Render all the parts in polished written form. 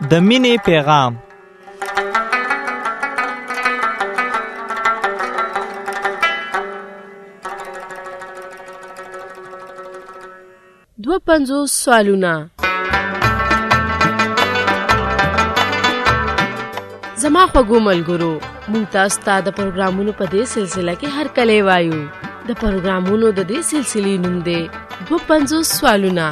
د مینې پیغام. دوه پنځوس سوالونه. زما خوږو ملګرو، موږ تاسو ته د پروګرامونو په دې سلسله کې هر کله وایو. د پروګرامونو د دې سلسلې نوم دی 250 سوالونه.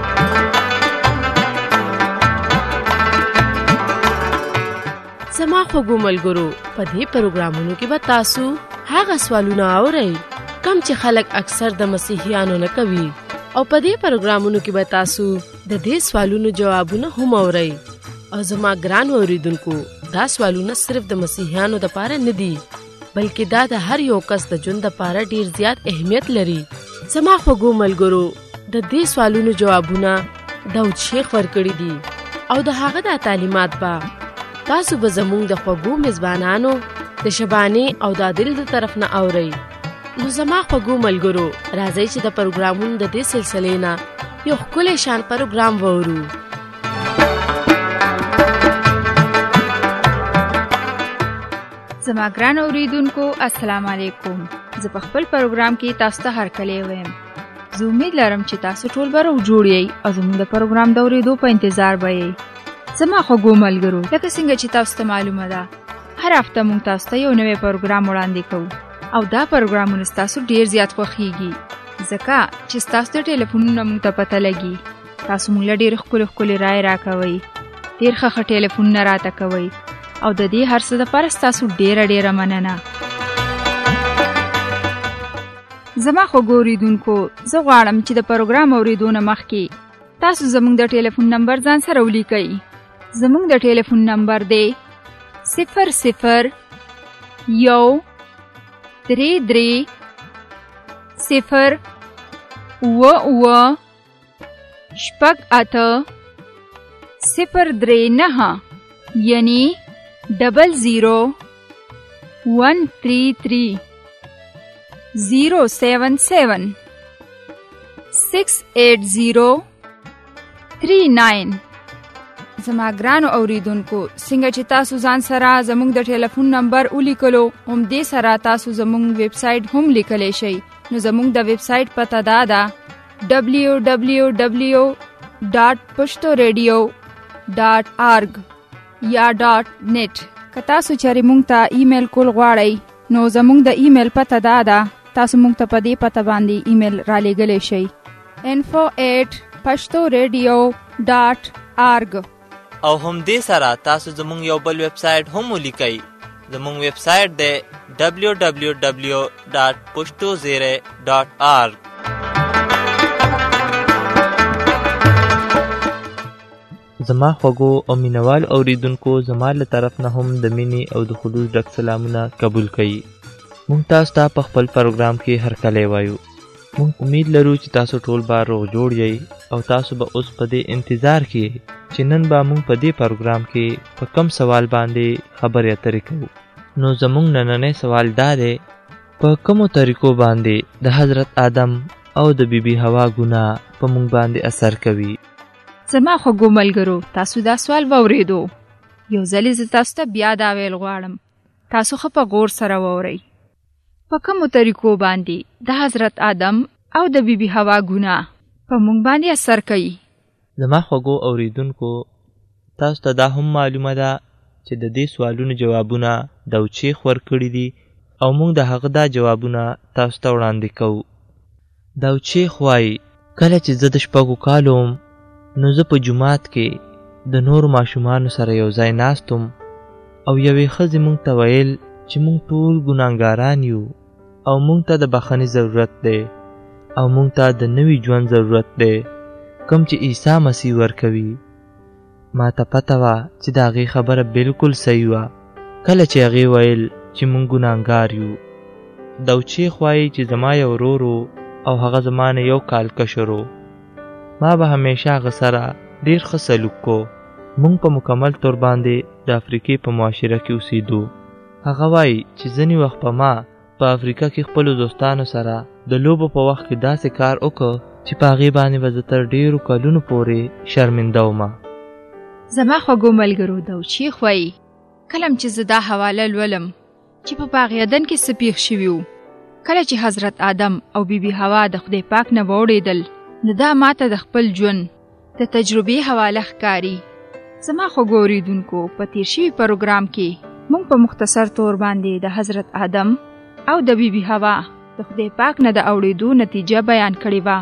زما خوږو ملګرو، په دې پروګرامونو کې به تاسو هغه سوالونه اورئ کوم چې خلک اکثر د مسیحیانو نه کوي، او په دې پروګرامونو کې به تاسو د دې سوالونو جوابونه هم اورئ. او زما ګران اوریدونکو، دا سوالونه صرف د مسیحیانو لپاره نه دي، بلکې دا د هر یو کس د ژوند لپاره ډیر زیات اهمیت لري. زما خوږو ملګرو، د دې سوالونو جوابونه داود شیخ ورکړي دي، او د هغه د تعلیمات به تاسو به زموږ د خوږو میزبانانو د شبانې او د عادل د طرف نه اورئ. نو زما خوږو ملګرو، راځئ چې د پروګرامونو د دې سلسلې نه یو ښکلی شان پروګرام واورو. زما ګران اوریدونکو، السلام علیکم. زه په خپل پروګرام کې تاسو ته هرکلی وایم. زه امید لرم چې تاسو ټول به روغ جوړ یئ او زموږ د پروګرام د اورېدو په انتظار به یئ. زما خوږو ملګرو، لکه څنګه چې تاسو ته معلومه ده، هر هفته موږ تاسو ته یو نوی پروګرام وړاندې کوو، او دا پروګرامونه ستاسو ډیر زیات خوښیږي، ځکه چې ستاسو د ټلیفونونو موږ ته پته لګي. تاسو موږ له ډېر ښکلې رایې راکوئ، ډېر ښه ټلیفونونه راته کوئ، او د دې هر څه دپاره ستاسو ډیره مننه. زما خوږو اوریدونکو، زه غواړم چې د پروګرام اورېدو نه مخکې تاسو زموږ د ټلیفون نمبر ځان سره ولیکئ. زموږ د ټلیفون نمبر دی 00 1 3 3 0 8 شپږ 8 0 3 9، یعنی 00 133 077 680 39. زما ګرانو اوریدونکو، څنګه چې تاسو ځان سره زموږ د ټلیفون نمبر ولیکلو، هم دې سره تاسو زموږ ویب سایټ هم لیکلی شئ. نو زموږ د ویب سایټ پته دا ده www.pashtoradio.org یا .net. که تاسو چېرې موږ ته ایمیل کول غواړئ، نو زموږ د ایمیل پته دا ده، تاسو موږ ته په دې پته باندې ایمیل را لیږلی شئ info@pashtoradio.org. او هم دې سره تاسو زموږ یو بل ویب سایټ هم ولیکئ. زموږ ویب سایټ دی www.pashtozere.org. زما خوږو او مینوال اوریدونکو، زما له طرف نه هم د مینې او د خلوص ډک سلامونه قبول کړئ. موږ تاسو ته په خپل پروګرام کې هرکلی وایو. موږ امید لرو چې تاسو ټول به روغ جوړ یئ، او تاسو به اوس په دې انتظار کې چې نن به موږ په دې پروګرام کې په کم سوال باندې خبرې اترې کوو. نو زموږ نننی سوال دا دی، په کومو طریقو باندې د حضرت آدم او د بیبي حوا ګناه په موږ باندې اثر کوي؟ زما خوږو ملګرو، تاسو دا سوال واورېدو. یو ځلې زه تاسو ته بیا دا ویل غواړم، تاسو ښه په غور سره واورئ. په کومو طریقو باندې د حضرت آدم او د بیبي حوا ګناه په موږ باندې اثر کوي؟ زما خوږو اوریدونکو، تاسو ته دا هم معلومه ده چې د دې سوالونو جوابونه داود شیخ ورکړي دي، او موږ د هغه دا جوابونه تاسو ته وړاندې کوو. داود شیخ وایي، کله چې زه د 6 کالو وم، نو زه په جومات کې د نورو ماشومانو سره یو ځای ناستم، او یوې ښځې موږ ته ویل چې موږ ټول ګناهګاران یو، او موږ ته د بخښنې ضرورت دی، او موږ ته د نوي ژوند ضرورت دی کوم چې عیسی مسیح ورکوي. ما ته پته وه چې د هغې خبره بالکل صحیح وه، کله چې هغې ویل چې موږ ګناهګار یو. داود شیخ وایي چې زما یو ورور او هغه زما نه 1 کال کشر و. ما به همیشه هغه سره ډېر ښه سلوک کو. موږ په مکمل طور باندې د افریقې په معاشره کې اوسېدو. هغه وایي چې ځینې وخت په ما په افریقا کې خپلو دوستانو سره د لوبو په وخت کې داسې کار وکړ چې په هغې باندې به زه تر ډېرو کلونو پورې شرمنده وم. زما خوږو ملګرو دوچی خوای کلم چې زه دا حواله لولم چې په باغ عدن کې څه پیښ شوي وو کله چې حضرت آدم او بیبي حوا د خدای پاک نه واوړېدل نو دا ماته د خپل ژوند د تجربې حواله ښکاري. زما خوږو اورېدونکو په تیر شوي پروګرام کې موږ په مختصر طور باندې د حضرت آدم او د بیبي حوا د خدای پاک نه د اورېدو نتیجه بیان کړې وه.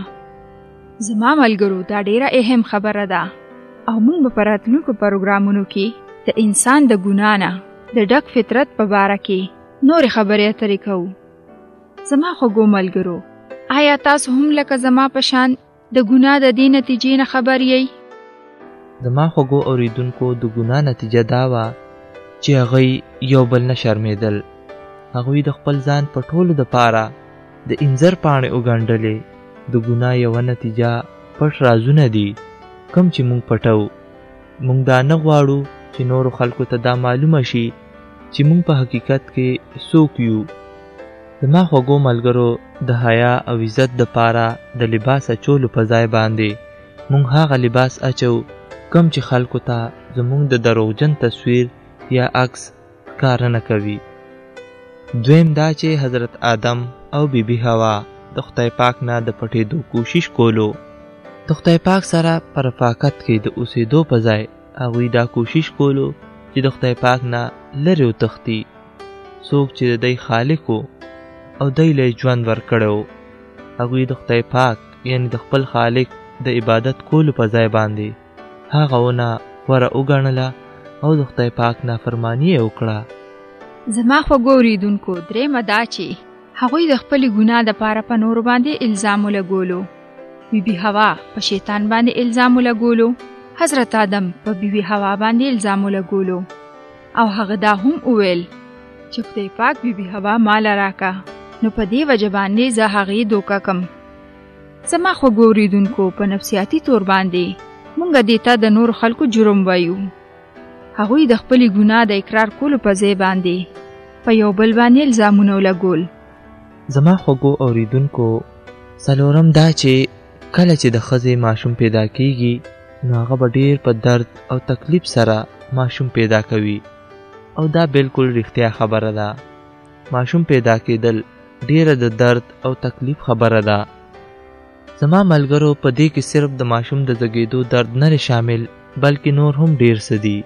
زما ملګرو دا ډیره اهم خبره ده او موږ به په راتلونکو پروګرامونو کې د انسان د ګناه نه د ډک فطرت په باره کې نورې خبرې اترې کوو. زما خوږو ملګرو آیا تاسو هم لکه زما په شان د ګناه د دې نتیجې نه خبر یئ؟ زما خوږو اورېدونکو د ګناه نتیجه دا وه چې هغوی یو بل نه شرمېدل. هغوی د خپل ځان په ټولو دپاره د انځر پاڼې وګنډلې. د ګناه یوه نتیجه پټ رازونه دي کوم چې موږ پټو. موږ دا نه غواړو چې نورو خلکو ته دا معلومه شي چې موږ په حقیقت کې څوک یو. زما خوږو ملګرو د حیا او عزت دپاره د لباس اچولو په ځای باندې موږ هغه لباس اچو کوم چې خلکو ته زموږ د دروغجن تصویر یا عکس ښکاره نه کوي. دویم دا چې حضرت آدم او بیبي حوا د خدای پاک نه د پټېدو کوشش کولو. د خدای پاک سره په رفاقت کې د اوسېدو په ځای هغوی دا کوشش کولو چې د خدای پاک نه لرې وتښتي. څوک چې د دی خالق و او دی له ژوند ورکړی و هغوی د خدای پاک یعنی د خپل خالق د عبادت کولو په ځای باندې هغه ونه غوره وګڼله او د خدای پاک نافرماني یې وکړه. زما خوږو اورېدونکو درېیمه دا چې هغوی د خپلې ګناه دپاره په نورو باندې الزام ولګولو. بیبي حوا په شیطان باندې الزام ولګولو. حضرت آدم په بیبي حوا باندې الزام ولګولو او هغه دا هم وویل چې خدای پاک بیبي حوا ماله راکه نو په دې وجه باندې زه هغې دوکه کم. زما خوږو اورېدونکو په نفسیاتي طور باندې موږ دې ته د نورو خلکو جرم وایو. هغوی د خپلې ګناه د اقرار کولو په ځای باندې په یو بل باندې الزامونه ولګول. زما خوږو اورېدونکو څلورم دا چې کله چې د ښځې ماشوم پیدا کیږي نو هغه به ډېر په درد او تکلیف سره ماشوم پیدا کوي او دا بالکل رښتیا خبره ده. ماشوم پیدا کېدل ډېره د درد او تکلیف خبره ده. زما ملګرو په دې کې صرف د ماشوم د زېږېدو درد نه شامل بلکې نور هم ډېر څه دي.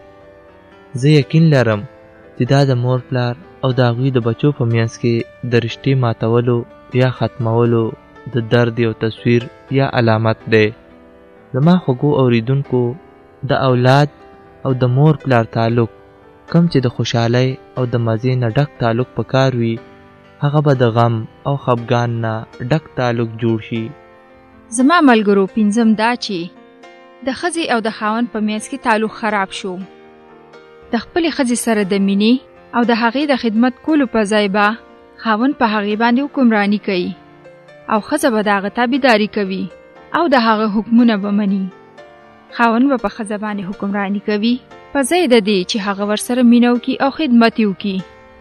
زه یقین لرم چې دا د مور پلار او د هغوی د بچو په منځ کې د رشتې ماتولو یا ختمولو د درد یو تصویر یا علامت دی. زما خوږو اورېدونکو د اولاد او د مور پلار تعلق کم چې د خوشحالۍ او د مزې نه ډک تعلق پکار وي هغه به د غم او خفګان نه ډک تعلق جوړ شي. زما ملګرو پنځم دا چې د ښځې او د خاوند په منځ کې تعلق خراب شو. د خپلې ښځې سره د مینې او د هغې د خدمت کولو په ځای به خاوند په هغې باندې حکمراني کوي او ښځه به د هغه تابعداري کوي او د هغه حکمونه به مني. خاوند به په ښځه باندې حکمراني کوي په ځای د دې چې هغه ورسره مینه وکړي او خدمت یې وکړي.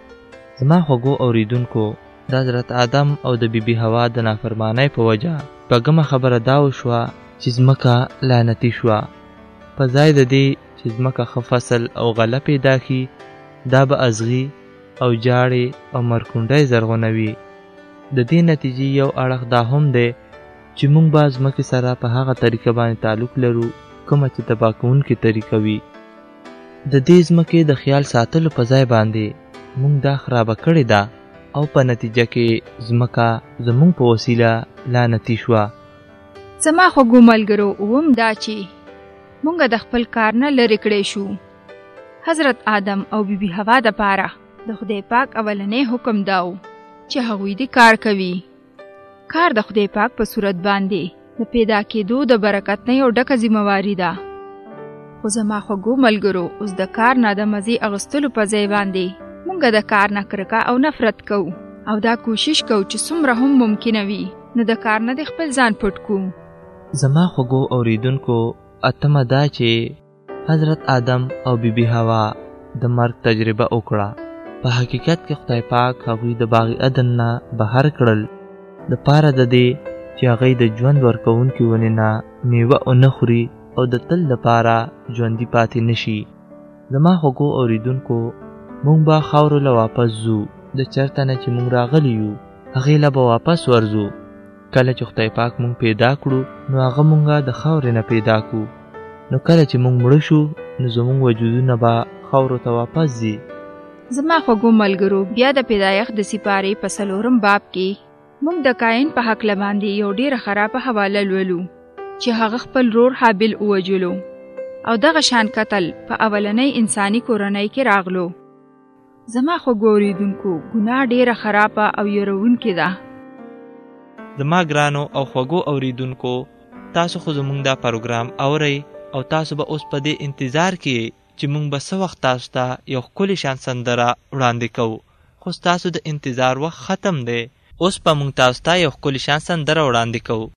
زما خوږو اورېدونکو د حضرت آدم او د بیبي حوا د نافرمانۍ په وجه پږمه خبره دا وشوه چې ځمکه لعنتي شوه. په ځای د دې چې ځمکه ښه فصل او غله پیدا کړي دا به ازغي او جاړې او مرکونډۍ زرغونوي. د دې نتیجې یو اړخ دا هم دی چې موږ به ځمکې سره په هغه طریقه باندې تعلق لرو کومه چې تباه کوونکې طریقه وي. د دې ځمکې د خیال ساتلو په ځای باندې موږ دا خرابه کړې ده او په نتیجه کې ځمکه زموږ په وسیله لعنتي شوه. زما خوږو ملګرو اووم دا چې موږ د خپل کار نه لرې کړی شو. حضرت آدم او بیبي حوا دپاره د خدای پاک اولنی حکم داو چې هغوی دې کار کوي. کار د خدای پاک په صورت باندې د پیدا کېدو د برکت نه یو ډکه ذمہواري ده. خو زما خوږو ملګرو اوس د کار نه د مزې اغوستلو په ځای باندې موږ د کار نه کرکه او نفرت کوو او دا کوشش کوو چې څومره هم ممکنه وي نو د کار نه د خپل ځان پټ کړو. زما خوږو اورېدونکو اتمه دا چې حضرت آدم او بیبي حوا د مرګ تجربه وکړه. په حقیقت کې خدای پاک هغوی د باغ عدن نه بهر کړل د پاره د دې چې هغوی د ژوند ورکوونکې ونې نه میوه ونه خوري او د تل لپاره ژوندي پاتې نشي. زما خوږو اوریدونکو، مونږ به خاورو له واپس ځو. د چرته نه چې مونږ راغلی یو هغې له به واپس ورځو. کله چې خدای پاک مونږ پیدا کړو نو هغه مونږه د خاورې نه پیدا کړو. نو کله چې مونږ مړه شو نو زمونږ وجودونه به خاورو ته واپس ځي. زما خوږو ملګرو، بیا د پیدایښت د سپارې په 4 باب کې موږ د کاین په هکله باندې یو ډېره خرابه حواله لولو چې هغه خپل رور حابل ووژلو، او دغه شان قتل په اولنۍ انساني کورنۍ کې راغلو. زما خوږو اوریدونکو، ګناه ډېره خرابه او یروونکې ده. زما ګرانو او خوږو اوریدونکو، تاسو خو زمونږ دا پروګرام اورئ او تاسو به اوس په دې انتظار کې چې مونږ به څه وخت تاسو ته یو ښکلې شان سندره وړاندې کوو. خو ستاسو د انتظار وخت ختم دی. اوس به مونږ تاسو ته یو ښکلې شان سندره وړاندې کوو.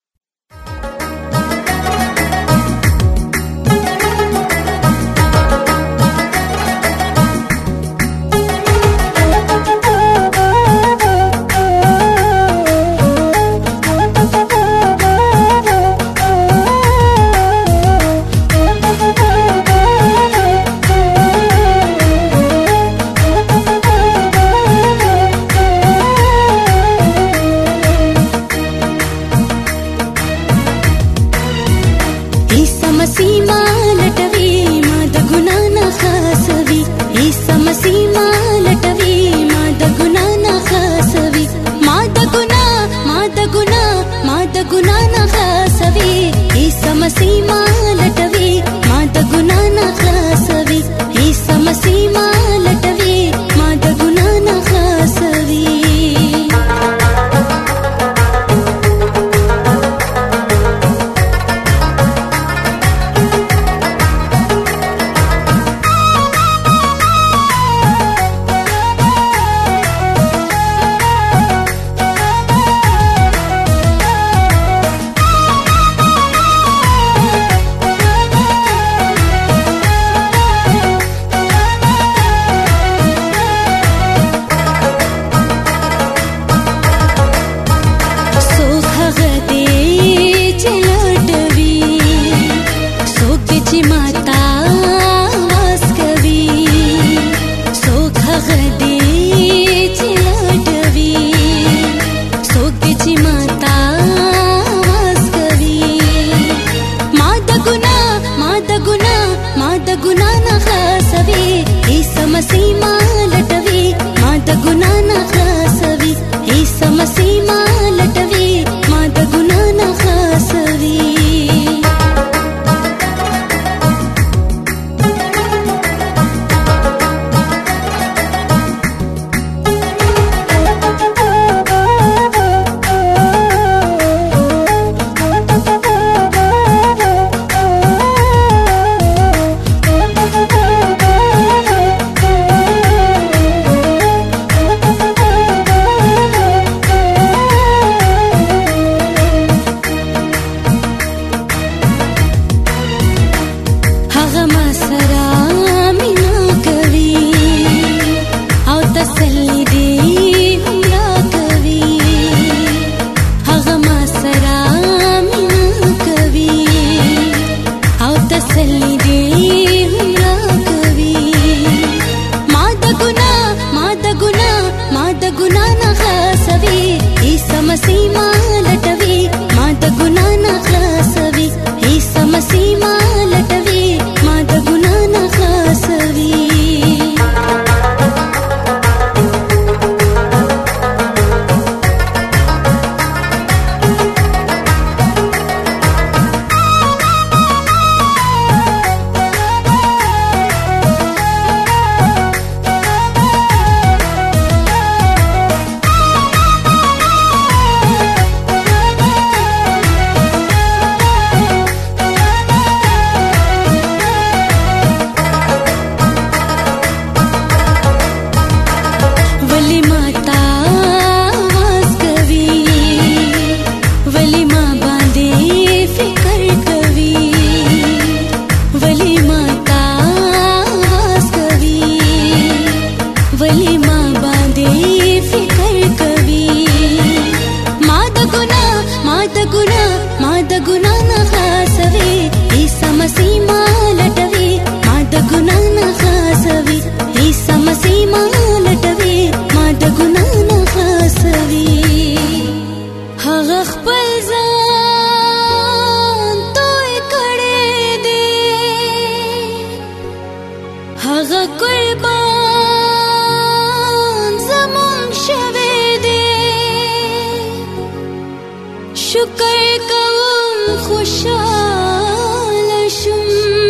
خوشاله شم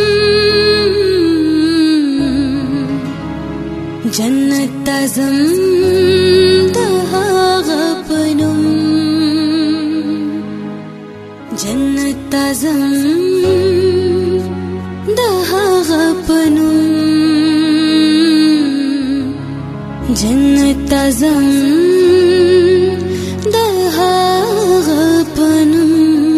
جنت ته ځم د هغه په نوم جنت ته ځم د هغه په نوم جنت ته ځم د هغه په نوم.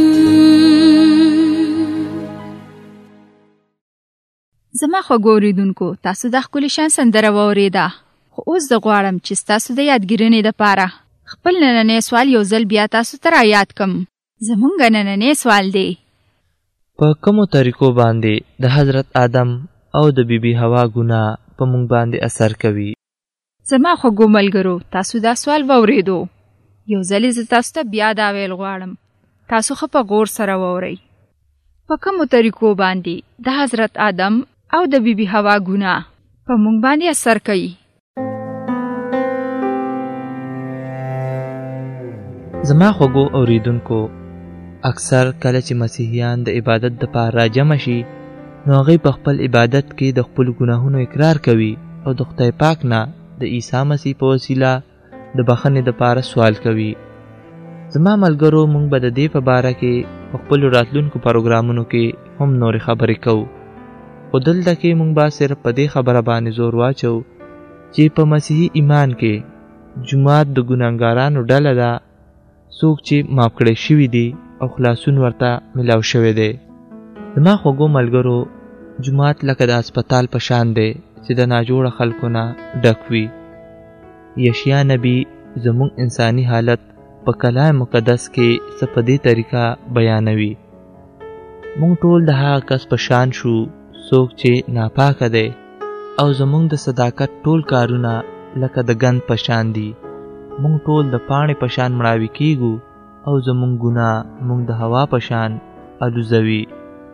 زما خوږو اوریدونکو، تاسو د ښکلي شان سندره واورېده، خو اوس زه غواړم چې ستاسو د یادګیرنې دپاره خپل نننی سوال یو ځل بیا تاسو ته رایاد کړم. زمونږ نننی سوال دی: په کومو طریقو باندې د حضرت آدم او د بیبي حوا ګناه په موږ باندې اثر کوي؟ زما خوږو ملګرو، تاسو دا سوال واورېدو. یو ځل زه تاسو ته بیا دا ویل غواړم، تاسو ښه په غور سره واورئ. په کومو طریقو باندې د حضرت آدم او د بیبي حوا ګناه په موږ باندې اثر کوي؟ زما خوږو اوریدونکو، اکثر کله چې مسیحیان د عبادت دپاره راجمع شي، نو هغوی په خپل عبادت کې د خپلو ګناهونو اقرار کوي او د خدای پاک نه د عیسی مسیح په وسیله د بخښنې دپاره سوال کوي. زما ملګرو، موږ به د دې په باره کې په خپلو راتلونکو پروګرامونو کې هم نورې خبرې کوو، خو دلته کې موږ به صرف په دې خبره باندې زور واچو چې په مسیحي ایمان کې جومات د ګناهګارانو ډله ده، څوک چې معاف کړی شوي دي او خلاصون ورته ملاو شوی دی. زما خوږو ملګرو، جومات لکه د هسپتال په شان دی چې د ناجوړه خلکو نه ډک وي. یشیا نبی زموږ انساني حالت په کلام مقدس کې څه په دې طریقه بیانوي: موږ ټول د هغه کس په شان شو څوک چې ناپاکه دی، او زموږ د صداقت ټول کارونه لکه د ګند په شان دي. موږ ټول د پاڼې په شان مړاوي کیږو او زموږ ګناه موږ د هوا په شان الوزوي.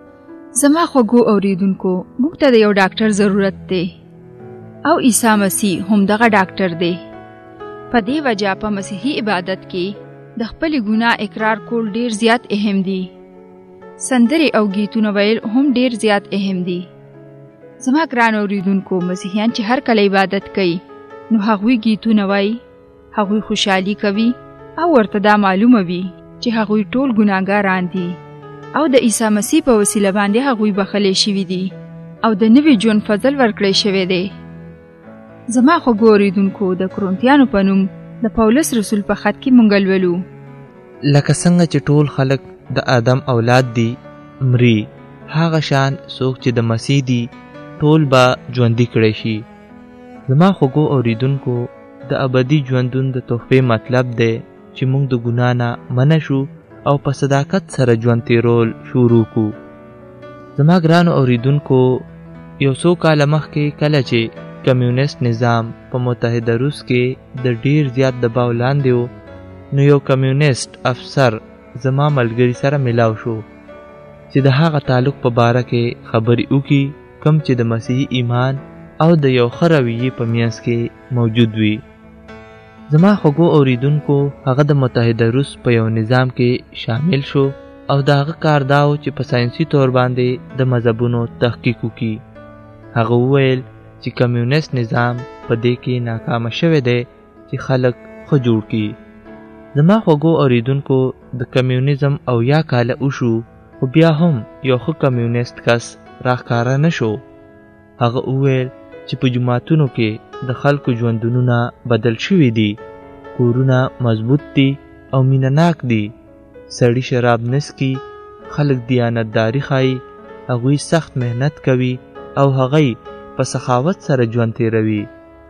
زما خوږو اوریدونکو، موږ ته د یو ډاکټر ضرورت دی او عیسی مسیح هم دغه ډاکټر دی. په دې وجه په مسیحي عبادت کې د خپلې ګناه اقرار کول ډیر زیات اهم دي. سندرې او گیتونه ویل هم ډیر زیات اهم دي. زما ګران اوریدونکو، مسیحیان چې هر کله عبادت کوي نو هغوی گیتونه وایي، هغوی خوشحالي کوي او ورته دا معلومه وي چې هغوی ټول ګناهګاران دي او د عیسی مسیح په وسیله باندې هغوی بخښلي شوي دي او د نوي ژوند فضل ورکړی شوی دی. زما خوږو اوریدونکو، د کرنتیانو په نوم د پولس رسول په خط کې مونږ لولو: لکه څنګه چې ټول خلک د آدم اولاد دي مري، هغه شان څوک چې د مسیح دي ټول به ژوندي کړی شي. زما خوږو اوریدونکو، د ابدي ژوندون د تحفې مطلب دی چې موږ د ګناه نه منع شو او په صداقت سره ژوند تیرول شروع کو. زما ګرانو اوریدونکو، یو څو کاله مخکې کله چې کمیونست نظام په متحده روس کې د ډیر زیات دباو لاندې و، نو یو کمیونست افسر زما ملګري سره ملاو شو چې د هغه تعلق په باره کې خبرې وکړي کوم چې د مسیحي ایمان او د یو ښه رویې په منځ کې موجود وي. زما خوږو اوریدونکو، هغه د متحده روس په یو نظام کې شامل شو او د هغه کار دا و چې په ساینسي طور باندې د مذهبونو تحقیق وکړي. هغه وویل چې کمیونست نظام په دې کې ناکامه شوی دی چې خلک ښه جوړ کړي. زما خوږو اوریدونکو، د کمیونیزم او یا کاله وشو، خو بیا هم یو ښه کمیونست کس راښکاره نه شو. هغه وویل چې په جوماتونو کې د خلکو ژوندونونه بدل شوي دي، کورونه مضبوط دي او مینه‌ناک دي، سړي شراب نسکي، خلک دیانتداري ښایي، هغوی سخت مهنت کوي او هغوی په سخاوت سره ژوند تیروي.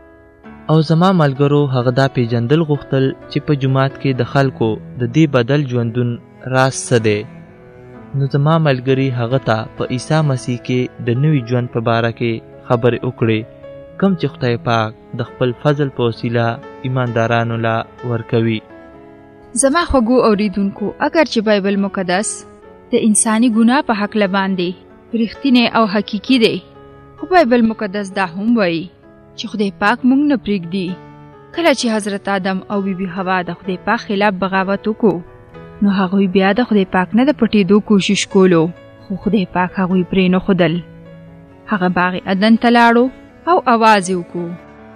او زما ملګرو، هغه دا پیژندل غوښتل چې په جومات کې د خلکو د دې بدل ژوندون راز څه دی. نو زما ملګري هغه ته په عیسی مسیح کې د نوي ژوند په باره کې خبرې وکړې کوم چې خدای پاک د خپل فضل په وسیله ایماندارانو لا ورکوي. زما خوږو اوریدونکو، اگر چې بایبل مقدس د انساني ګناه په حق باندې رښتینی او حقیقي دی، خو بایبل مقدس دا هم وایي چې خدای پاک موږ نه پرېږدي. کله چې حضرت آدم او بیبي حوا د خدای پاک خلاف بغاوت وکړو نو هغوی بیا د خدای پاک نه د پټېدو کوشش کولو، خو خدای پاک هغوی پرې نه ښودل. هغه باغ عدن ته لاړو او اواز یې وکړو: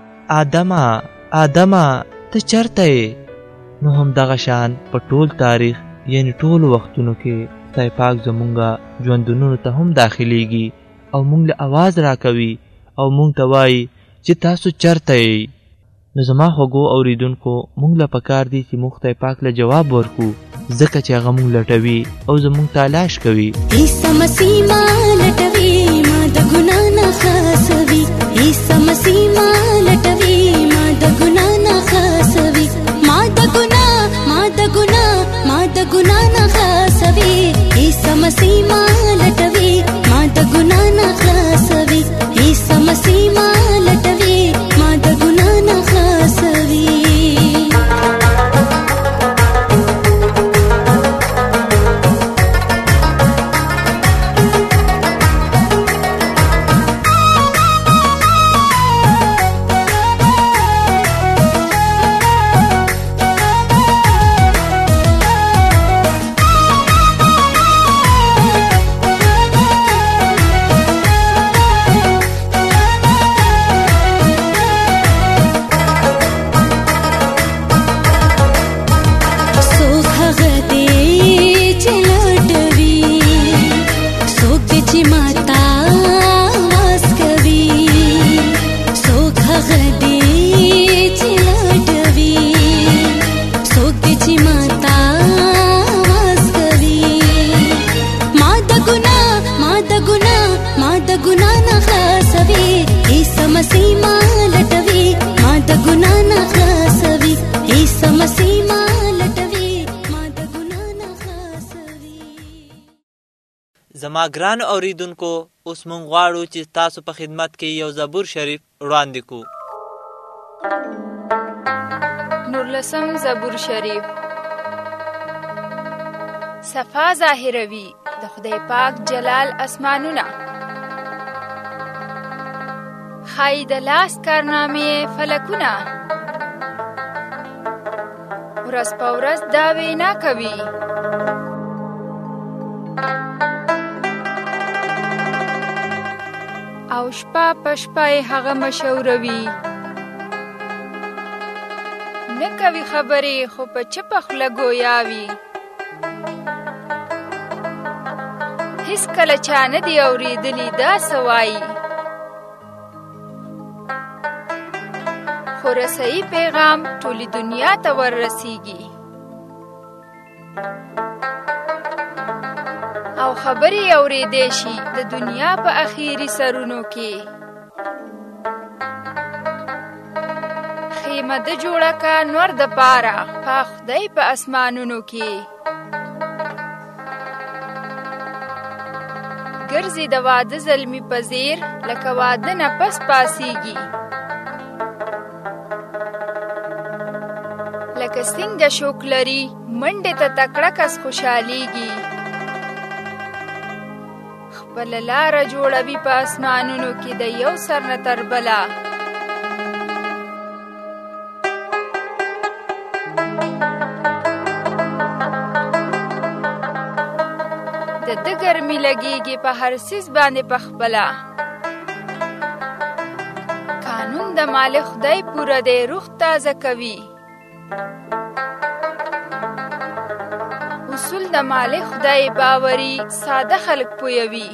آدمه ته چېرته یې؟ نو همدغه شان په ټول تاریخ یعنې ټولو وختونو کې خدای پاک زمونږه ژوندونونو ته هم داخلیږي او مونږ له اواز راکوي او مونږ ته وایي چې تاسو چېرته یې؟ نو زما خوږو اورېدونکو، مونږ له پکار دی چې مونږ خدای پاک له جواب ورکو، ځکه چې هغه مونږ لټوي او زمونږ تلاش کوي. عیسی مسیح ما لټوي، ما د ګناه نه خلاصوي. عیسی مسیح ما لټوي، ما د ګناه نه خلاصوي. ما د ګناه نه خلاصوي. عیسی مسیح ما لټوي، ما د ګناه نه خلاصوي. عیسی مسیح ما لټوي، ما د ګناه نه خلاصوي. زما ګران اوریدونکو، اوس مونږ غواړو چې تاسو په خدمت کې یو زبور شریف وړاندې کړو. 19 زبور شریف. صفا ظاهروي د خدای پاک جلال اسمانونه، خای د لاس کارنامې فلکونه. ورځ په ورځ دا وینا کوي، او شپه په شپه هغه مشوروي. نه کوي خبرې خو په چپه خوله ګویاوي. هیڅ کله چا نه دی اورېدلي دا څه وایي، خو رسوي پیغام ټولې دنیا ته وررسیږي. او خبرې اورېدې شي د دنیا په اخیری سرونو کې. خیمه د جوړه کا نور د پاره، په خدای په اسمانونو کې. ګرځي د واده زلمی پذیر، لکه واده نه پس پاسیږي. لکه څنګه شوق لري منډې ته تکړه کس خوشحالیږي. خپل لاره جوړوي په اسمانونو کې د یو سر نه تر بله. د ده ګرمي لګېږي په هر څیز باندې پخپله. قانون د مالک خدای پوره دی، روح تازه کوي. اصول د مالک خدای باوري، ساده خلک پویوي.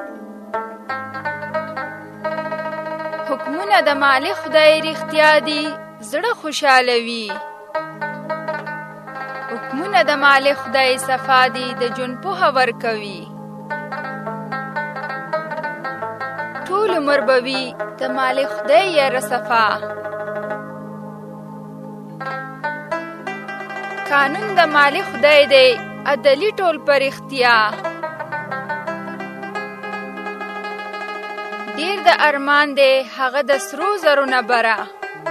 حکمونه د مالک خدای رښتیا دي، زړه خوشحالوي. حکمونه د مالک خدای صفا دي، د ژوند پوهه ورکوي. ټول عمر به وي د مالک خدای یاره صفا. قانون د مالک خدای دی، عدلی ټول پر اختیا. ډیر د ارمان دی هغه د سرو زرو نه بره.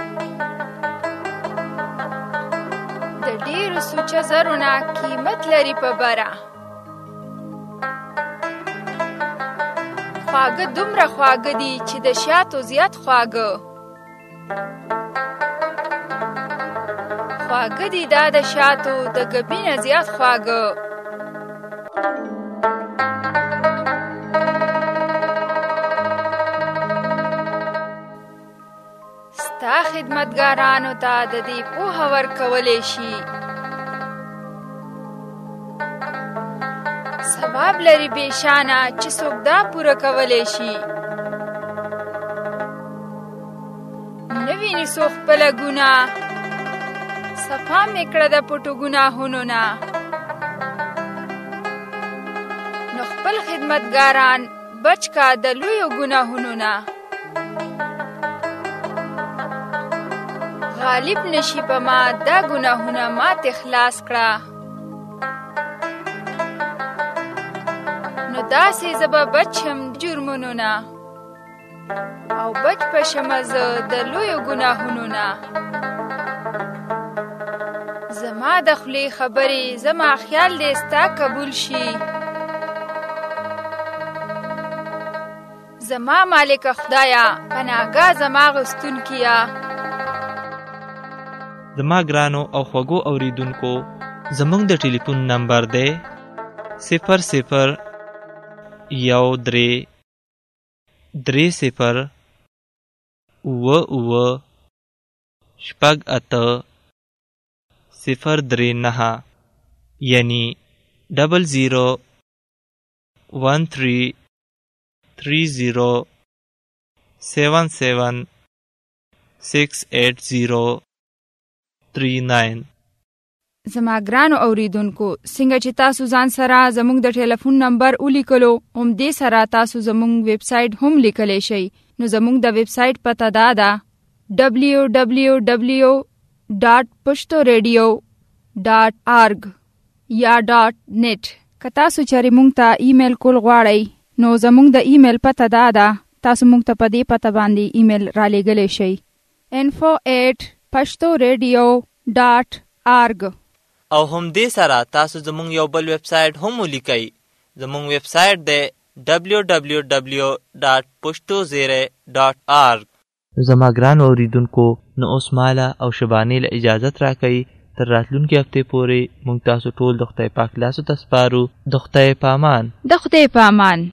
د ډیرو سوچه زرو نه قیمت لري په بره. خواږه دومره خواږه دي چې د شاتو زیات خواږه. خواږه دي دا د شاتو د ګبینه زیات خواږه. ستا خدمتګارانو ته د دې پوهه ورکولی شي. ثواب لري بېشانه چې څوک دا پوره کولی شي. نه ویني څوک خپله ګناه، صفا مې کړه د پټو ګناهونو نه. نو خپل خدمتګاران بچ کا د لویو ګناهونو نه. غالب نشي په ما دا ګناهونه ماته خلاص کړه. نو داسې زه به بچ شم جرمونو نه او بچ به شمه زه د لویو ګناهونو نه. زما د خولې خبرې زما خیال دې ستا قبول شي. زما مالک خدایا پناهګاه زما غوښتونکیه. زما ګرانو او خوږو اوریدونکو، زموږ د ټلیفون نمبر دی 0030308808 یعنی 001330776809. زما ګرانو اوریدونکو، څنګه چې تاسو ځان سره زموږ د ټلیفون نمبر ولیکلو، هم دې سره تاسو زموږ ویب سایټ هم لیکلی شئ. نو زموږ د ویب سایټ پته دا ده www.pushtoradio.org یا .net. که تاسو چېرې موږ ته ایمیل کول غواړئ، نو زموږ د ایمیل پته دا ده، تاسو موږ ته په دې پته باندې ایمیل را لیږلی شئ info@pushtoradio.org. او هم دې سره تاسو زموږ یو بل ویب سایټ هم ولیکئ. زموږ ویب سایټ دی www.pushtoradio.org. زما ګران اوریدونکو، نو اوس مالا او شبانې له اجازت راکئ. تر راتلونکي هفتې پورې موږ تاسو ټول د خدای پاک لاسو ته سپارو. د خدای په امان.